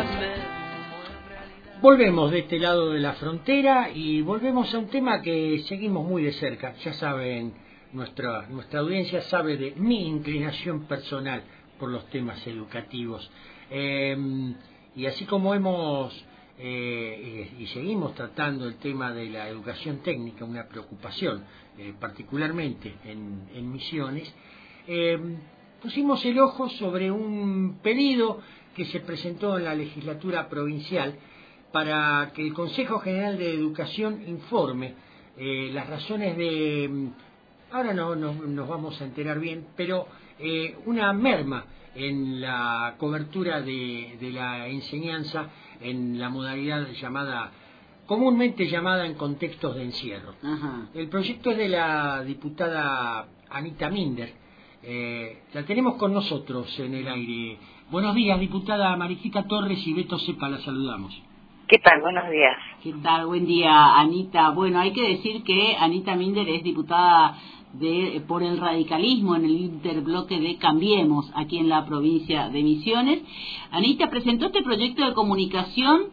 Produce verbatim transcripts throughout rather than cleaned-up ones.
Volvemos de este lado de la frontera y volvemos a un tema que seguimos muy de cerca. Ya saben, nuestra, nuestra audiencia sabe de mi inclinación personal por los temas educativos. Eh, y así como hemos eh, y, y seguimos tratando el tema de la educación técnica, una preocupación, eh, particularmente en, en Misiones, eh, pusimos el ojo sobre un pedido que se presentó en la legislatura provincial para que el Consejo General de Educación informe eh, las razones de, ahora no, no nos vamos a enterar bien, pero eh, una merma en la cobertura de, de la enseñanza en la modalidad llamada, comúnmente llamada en contextos de encierro. Ajá. El proyecto es de la diputada Anita Minder. Eh, la tenemos con nosotros en el aire. Buenos días, diputada Mariquita Torres y Beto Cepa, la saludamos. ¿Qué tal? Buenos días. ¿Qué tal? Buen día, Anita. Bueno, hay que decir que Anita Minder es diputada de por el radicalismo en el interbloque de Cambiemos, aquí en la provincia de Misiones. Anita presentó este proyecto de comunicación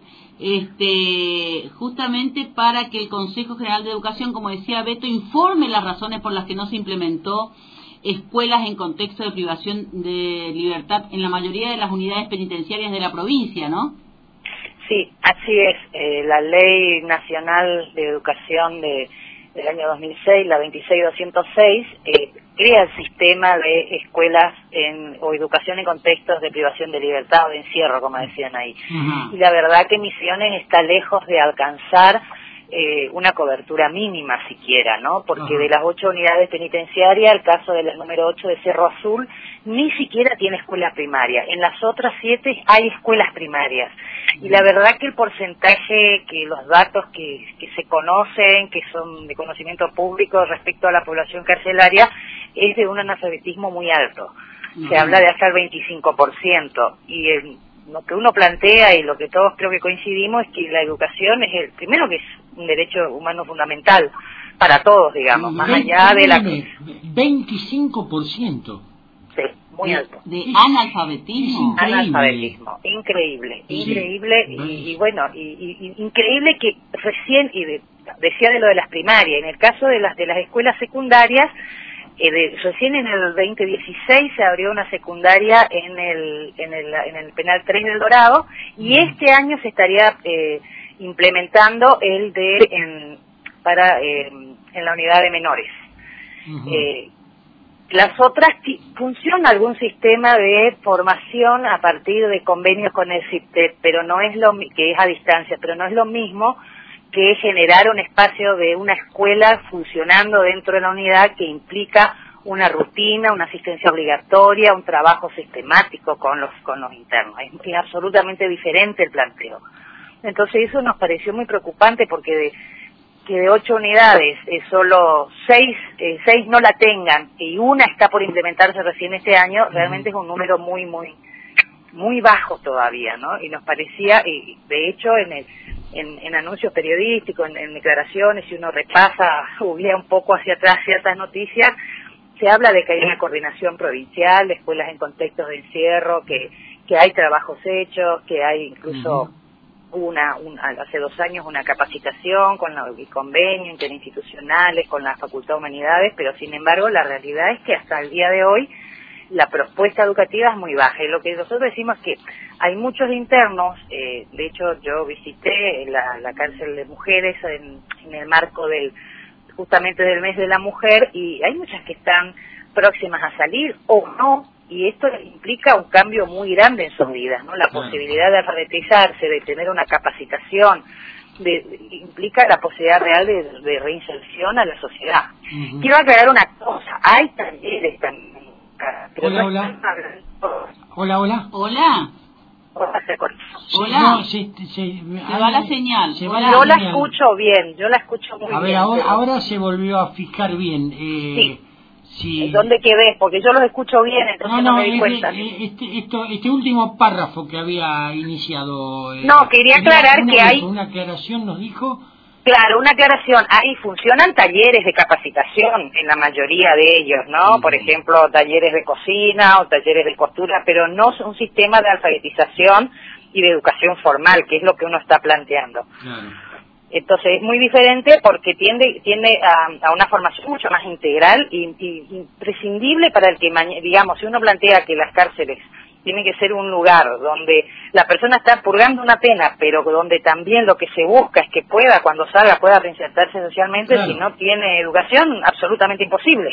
este, justamente para que el Consejo General de Educación, como decía Beto, informe las razones por las que no se implementó escuelas en contexto de privación de libertad en la mayoría de las unidades penitenciarias de la provincia, ¿no? Sí, así es. Eh, la Ley Nacional de Educación de, del año dos mil seis, la veintiséis doscientos seis, eh, crea el sistema de escuelas en, o educación en contextos de privación de libertad o de encierro, como decían ahí. Uh-huh. Y la verdad que Misiones está lejos de alcanzar eh, una cobertura mínima siquiera, ¿no? Porque uh-huh. de las ocho unidades penitenciarias, el caso de la número ocho de Cerro Azul, ni siquiera tiene escuela primaria. En las otras siete hay escuelas primarias. Y la verdad que el porcentaje, que los datos que, que se conocen, que son de conocimiento público respecto a la población carcelaria, es de un analfabetismo muy alto. Se uh-huh. habla de hasta el veinticinco por ciento. Y el, lo que uno plantea y lo que todos creo que coincidimos es que la educación es el primero que es un derecho humano fundamental para todos, digamos, más allá de la... veinticinco por ciento. Sí, muy alto. De analfabetismo. Es analfabetismo, increíble, increíble, y, y bueno, y, y, increíble que recién, y de, decía de lo de las primarias, en el caso de las de las escuelas secundarias, eh, de, recién en el veinte dieciséis se abrió una secundaria en el en el, en el Penal tres del Dorado, y este año se estaría eh, implementando el de en, para eh, en la unidad de menores. Uh-huh. eh, Las otras, funciona algún sistema de formación a partir de convenios con el CIPTEP, pero no es lo que es a distancia, pero no es lo mismo que generar un espacio de una escuela funcionando dentro de la unidad que implica una rutina, una asistencia obligatoria, un trabajo sistemático con los con los internos. Es, es absolutamente diferente el planteo. Entonces eso nos pareció muy preocupante porque de que de ocho unidades, eh, solo seis, eh, seis no la tengan y una está por implementarse recién este año, realmente es un número muy, muy, muy bajo todavía, ¿no? Y nos parecía, y de hecho en el, en, en anuncios periodísticos, en, en declaraciones, si uno repasa, googlea un poco hacia atrás ciertas noticias, se habla de que hay una coordinación provincial de escuelas en contextos de encierro, que, que hay trabajos hechos, que hay incluso... Uh-huh. Una, una, hace dos años una capacitación con la, el convenio interinstitucionales, con la Facultad de Humanidades, pero sin embargo la realidad es que hasta el día de hoy la propuesta educativa es muy baja. Y lo que nosotros decimos es que hay muchos internos, eh, de hecho yo visité la, la cárcel de mujeres en, en el marco del justamente del mes de la mujer, y hay muchas que están próximas a salir o no, y esto implica un cambio muy grande en sus vidas, ¿no? La posibilidad de alfabetizarse, de tener una capacitación, de, implica la posibilidad real de, de reinserción a la sociedad. Uh-huh. Quiero aclarar una cosa, hay talleres también. Hola, hola. Hola, hola. Hola. Hola, se corta. Hola. No, se, se, se, se va la señal. Se va la yo señal. La escucho bien, yo la escucho muy bien. A ver, bien, ahora, pero... ahora se volvió a fijar bien. Eh, sí. Sí. ¿Dónde quedé? Porque yo los escucho bien, entonces no, no, no me di cuenta. Este, esto, este último párrafo que había iniciado... Eh, no, quería aclarar una, que hay... Una aclaración nos dijo... Claro, una aclaración. Ahí funcionan talleres de capacitación en la mayoría de ellos, ¿no? Sí. Por ejemplo, talleres de cocina o talleres de costura, pero no es un sistema de alfabetización y de educación formal, que es lo que uno está planteando. Claro. Entonces es muy diferente porque tiende tiende a, a una formación mucho más integral y, y imprescindible para el que, digamos, si uno plantea que las cárceles tienen que ser un lugar donde la persona está purgando una pena, pero donde también lo que se busca es que pueda, cuando salga, pueda reinsertarse socialmente, claro. Si no tiene educación, absolutamente imposible.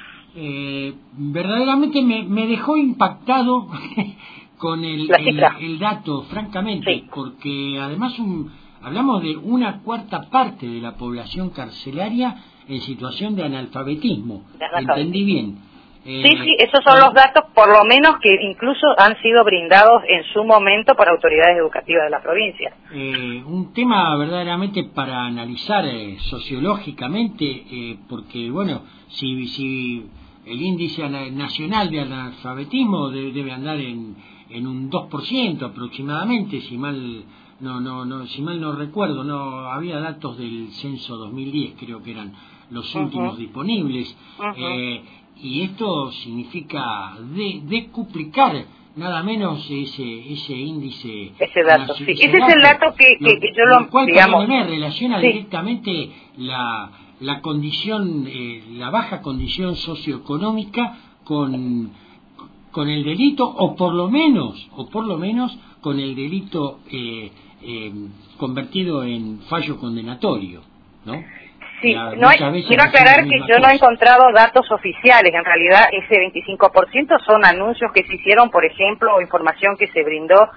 Eh, verdaderamente me, me dejó impactado con el, el, el dato, francamente, sí. Porque además un, hablamos de una cuarta parte de la población carcelaria en situación de analfabetismo, de analfabetismo. Entendí bien. Eh, sí, sí, esos son los datos, por lo menos, que incluso han sido brindados en su momento por autoridades educativas de la provincia. Eh, un tema verdaderamente para analizar eh, sociológicamente, eh, porque, bueno, si, si el índice nacional de analfabetismo debe, debe andar en, en un dos por ciento aproximadamente, si mal no, no, no, si mal no recuerdo, no había datos del censo dos mil diez, creo que eran los últimos uh-huh. disponibles. Uh-huh. Eh, y esto significa de, decuplicar nada menos ese ese índice, ese dato, sí. Ese, ese es el dato que, que, lo, que yo lo, lo cual digamos, me relaciona sí. directamente la la condición eh, la baja condición socioeconómica con con el delito, o por lo menos o por lo menos con el delito eh, eh, convertido en fallo condenatorio, ¿no? Sí, no hay, quiero aclarar que yo no he encontrado datos oficiales. En realidad, ese veinticinco por ciento son anuncios que se hicieron, por ejemplo, o información que se brindó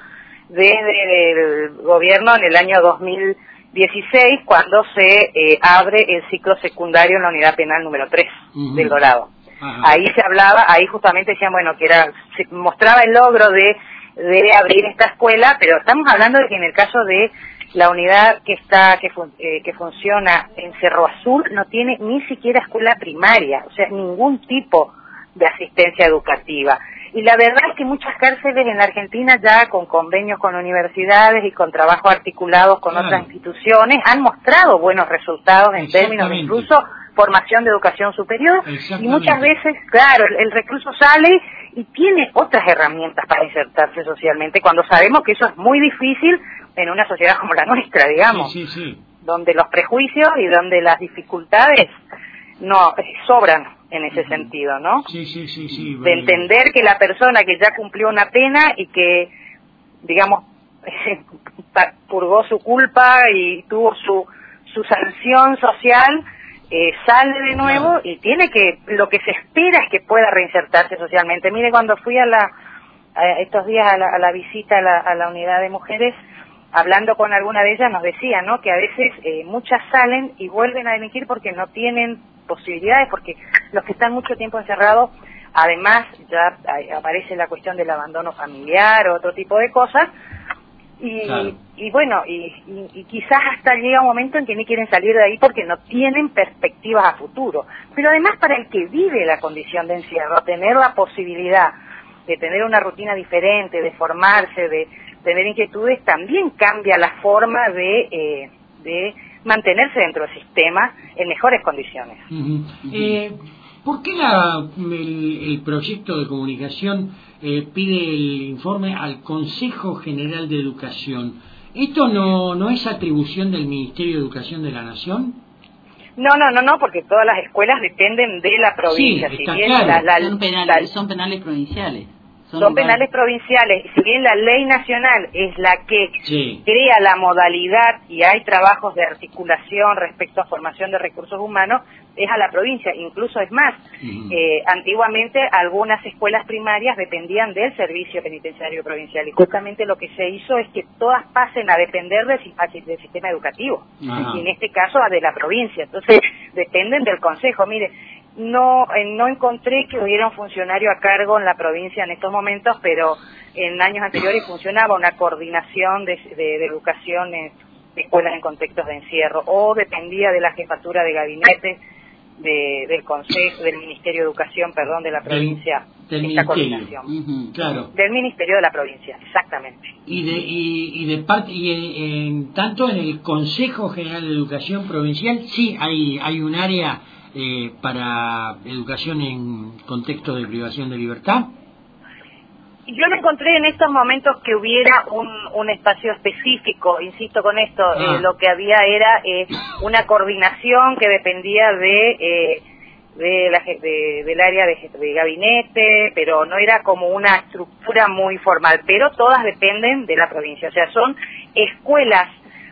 desde el gobierno en el año dos mil dieciséis, cuando se eh, abre el ciclo secundario en la unidad penal número tres uh-huh. del Dorado. Ajá. Ahí se hablaba, ahí justamente decían, bueno, que era, se mostraba el logro de, de abrir esta escuela, pero estamos hablando de que en el caso de la unidad que está que, fun, eh, que funciona en Cerro Azul no tiene ni siquiera escuela primaria, o sea, ningún tipo de asistencia educativa. Y la verdad es que muchas cárceles en la Argentina, ya con convenios con universidades y con trabajo articulados con claro. otras instituciones, han mostrado buenos resultados en términos de incluso formación de educación superior. Y muchas veces, claro, el, el recluso sale y tiene otras herramientas para insertarse socialmente, cuando sabemos que eso es muy difícil en una sociedad como la nuestra, digamos, sí, sí, sí. donde los prejuicios y donde las dificultades no eh, sobran en ese uh-huh. sentido, ¿no? Sí, sí, sí, sí. De entender que la persona que ya cumplió una pena y que, digamos, purgó su culpa y tuvo su su sanción social, eh, sale de nuevo claro. y tiene que, lo que se espera es que pueda reinsertarse socialmente. Mire, cuando fui a la a estos días a la, a la visita a la, a la unidad de mujeres, hablando con alguna de ellas nos decía, ¿no?, que a veces eh, muchas salen y vuelven a delinquir porque no tienen posibilidades, porque los que están mucho tiempo encerrados, además ya aparece la cuestión del abandono familiar o otro tipo de cosas, y, claro. y bueno, y, y, y quizás hasta llega un momento en que no quieren salir de ahí porque no tienen perspectivas a futuro. Pero además, para el que vive la condición de encierro, tener la posibilidad de tener una rutina diferente, de formarse, de tener inquietudes, también cambia la forma de, eh, de mantenerse dentro del sistema en mejores condiciones. Uh-huh. Uh-huh. Eh, ¿Por qué la, el, el proyecto de comunicación eh, pide el informe al Consejo General de Educación? ¿Esto no, no es atribución del Ministerio de Educación de la Nación? No, no, no, no, porque todas las escuelas dependen de la provincia. Sí, si está bien claro. la, la, son, penales, la, son penales provinciales. Son, son penales provinciales. Si bien la ley nacional es la que sí. crea la modalidad y hay trabajos de articulación respecto a formación de recursos humanos, es a la provincia. Incluso es más, uh-huh. eh, antiguamente algunas escuelas primarias dependían del servicio penitenciario provincial y justamente lo que se hizo es que todas pasen a depender del, del sistema educativo uh-huh. y en este caso a de la provincia. Entonces dependen del consejo. Mire, no eh, no encontré que hubiera un funcionario a cargo en la provincia en estos momentos, pero en años anteriores funcionaba una coordinación de, de, de educación en escuelas en contextos de encierro, o dependía de la jefatura de gabinete de, del consejo, del Ministerio de Educación, perdón, de la provincia, del, del esta ministerio. coordinación. Uh-huh, claro. Del Ministerio de la provincia, exactamente. Y de y, y de parte y en, en, tanto en el Consejo General de Educación Provincial sí hay hay un área eh, para educación en contexto de privación de libertad. Yo no encontré en estos momentos que hubiera un, un espacio específico, insisto con esto, ah. eh, lo que había era eh, una coordinación que dependía de, eh, de la, de, del área de, de gabinete, pero no era como una estructura muy formal, pero todas dependen de la provincia, o sea, son escuelas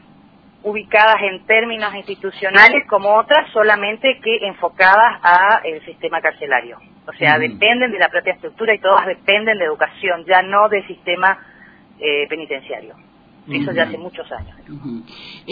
ubicadas en términos institucionales como otras, solamente que enfocadas a el sistema carcelario. O sea, uh-huh. dependen de la propia estructura y todas dependen de educación, ya no del sistema eh, penitenciario. Uh-huh. Eso ya hace muchos años. Uh-huh.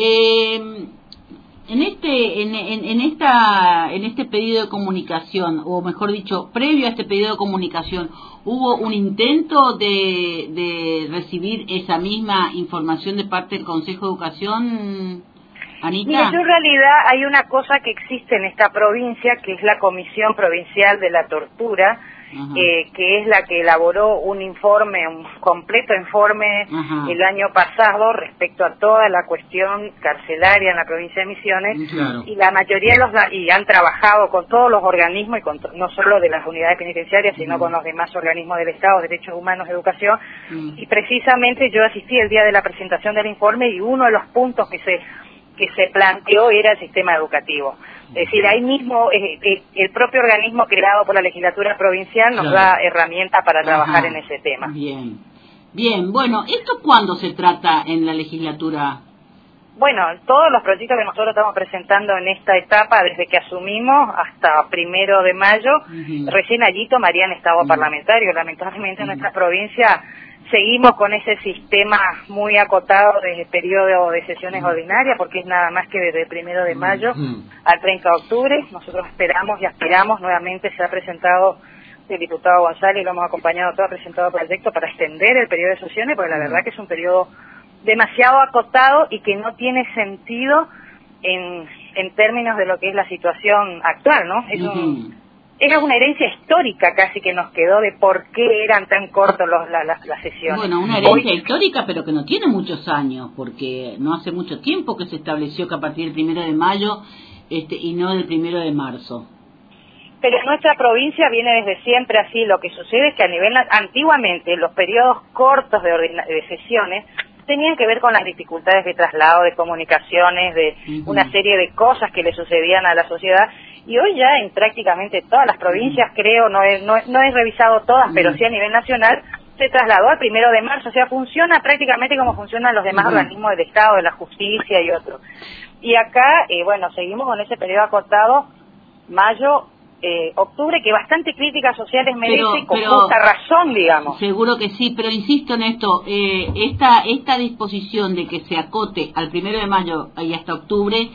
eh, en este en, en, en esta en este pedido de comunicación, o mejor dicho, previo a este pedido de comunicación, ¿hubo un intento de, de recibir esa misma información de parte del Consejo de Educación, Anita? Mira, yo en realidad hay una cosa que existe en esta provincia, que es la Comisión Provincial de la Tortura, eh, que es la que elaboró un informe, un completo informe Ajá. el año pasado respecto a toda la cuestión carcelaria en la provincia de Misiones, claro. y la mayoría de los, y han trabajado con todos los organismos, y con to, no solo de las unidades penitenciarias, sino uh-huh. con los demás organismos del Estado, Derechos Humanos, Educación, uh-huh. y precisamente yo asistí el día de la presentación del informe, y uno de los puntos que se que se planteó era el sistema educativo. Es decir, ahí mismo eh, eh, el propio organismo creado por la legislatura provincial nos claro. da herramientas para trabajar Ajá. en ese tema. Bien, bien. Bueno, ¿esto cuándo se trata en la legislatura? Bueno, todos los proyectos que nosotros estamos presentando en esta etapa, desde que asumimos hasta primero de mayo, uh-huh. recién allí tomarían estado uh-huh. parlamentario. Lamentablemente uh-huh. en nuestra provincia seguimos con ese sistema muy acotado desde el periodo de sesiones uh-huh. ordinarias, porque es nada más que desde el primero de mayo uh-huh. al treinta de octubre. Nosotros esperamos y aspiramos, nuevamente se ha presentado el diputado González y lo hemos acompañado todo, ha presentado proyectos para extender el periodo de sesiones, porque la uh-huh. verdad que es un periodo demasiado acotado y que no tiene sentido en, en términos de lo que es la situación actual, ¿no? Es un, uh-huh. Era una herencia histórica casi que nos quedó de por qué eran tan cortos los, la, la, las sesiones. Bueno, una herencia Hoy, histórica, pero que no tiene muchos años, porque no hace mucho tiempo que se estableció que a partir del primero de mayo este, y no del primero de marzo. Pero en nuestra provincia viene desde siempre así. Lo que sucede es que a nivel antiguamente los periodos cortos de, ordina, de sesiones tenían que ver con las dificultades de traslado, de comunicaciones, de uh-huh. una serie de cosas que le sucedían a la sociedad. Y hoy ya en prácticamente todas las provincias, creo, no he, no, no he revisado todas, pero sí a nivel nacional, se trasladó al primero de marzo. O sea, funciona prácticamente como funcionan los demás uh-huh. organismos del Estado, de la justicia y otros. Y acá, eh, bueno, seguimos con ese periodo acortado, mayo, eh, octubre, que bastante críticas sociales merece, pero, con pero, justa razón, digamos. Seguro que sí, pero insisto en esto, eh, esta, esta disposición de que se acote al primero de mayo y hasta octubre,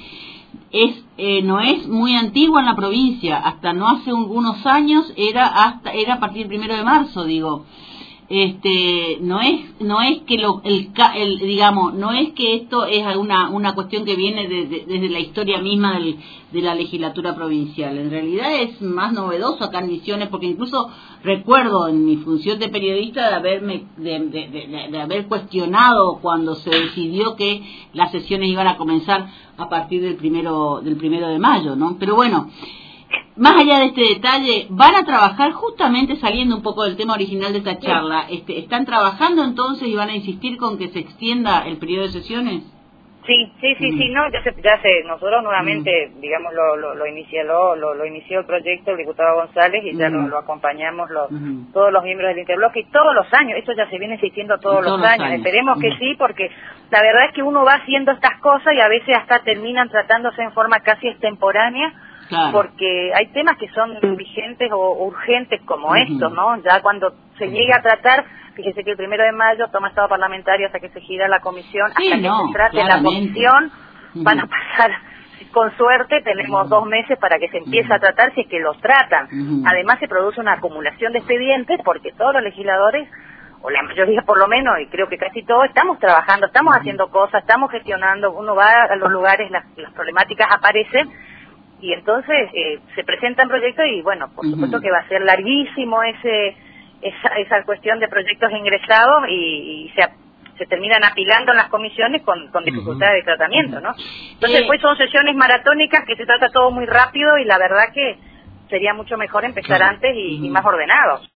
es eh, no es muy antigua en la provincia. Hasta no hace unos años era hasta era a partir del primero de marzo, digo. Este no es no es que lo el, el digamos no es que esto es una una cuestión que viene de, de, desde la historia misma del, de la legislatura provincial. En realidad es más novedoso acá en Misiones, porque incluso recuerdo en mi función de periodista de haberme de, de, de, de haber cuestionado cuando se decidió que las sesiones iban a comenzar a partir del primero del primero de mayo, ¿no? Pero bueno, más allá de este detalle, van a trabajar, justamente saliendo un poco del tema original de esta charla, este, ¿están trabajando entonces y van a insistir con que se extienda el periodo de sesiones? Sí, sí, sí, mm. sí, no, ya se, ya se, nosotros nuevamente, mm. digamos, lo, lo, lo inició, lo, lo, lo inició el proyecto el diputado González y ya mm. lo, lo acompañamos los, mm. todos los miembros del Interbloque, y todos los años, esto ya se viene insistiendo todos, todos los, los años. años, esperemos mm. que sí, porque la verdad es que uno va haciendo estas cosas y a veces hasta terminan tratándose en forma casi extemporánea, claro. porque hay temas que son vigentes o urgentes como uh-huh. estos, ¿no? Ya cuando se llegue a tratar, fíjese que el primero de mayo toma estado parlamentario hasta que se gira la comisión, sí, hasta no, que se trate claramente. la comisión, uh-huh. van a pasar, con suerte, tenemos uh-huh. dos meses para que se empiece uh-huh. a tratar si es que los tratan. Uh-huh. Además se produce una acumulación de expedientes porque todos los legisladores, o la mayoría por lo menos, y creo que casi todos, estamos trabajando, estamos uh-huh. haciendo cosas, estamos gestionando, uno va a los lugares, las, las problemáticas aparecen, y entonces eh, se presentan proyectos y bueno, por supuesto uh-huh. que va a ser larguísimo ese esa, esa cuestión de proyectos ingresados y, y se, se terminan apilando en las comisiones con, con dificultades uh-huh. de tratamiento, ¿no? Entonces eh, pues son sesiones maratónicas que se trata todo muy rápido y la verdad que sería mucho mejor empezar claro. antes y, uh-huh. y más ordenado.